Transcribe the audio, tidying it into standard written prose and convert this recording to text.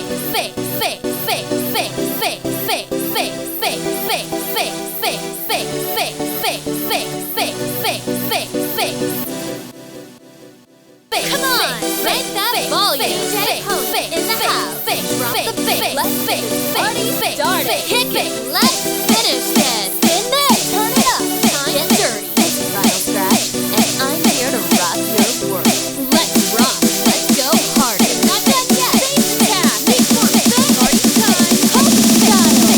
Come on, crank that volume. DJ Host in the house. Drop the bass. Let's get this party started. Kick it. Let's finish this. In there. Turn it up. Time get dirty. It's Vinyl Scratch, and I'm here to rock your world. Let's rock. Let's go harder. Not done yet. Face attack. Keep on. Party time. Host style.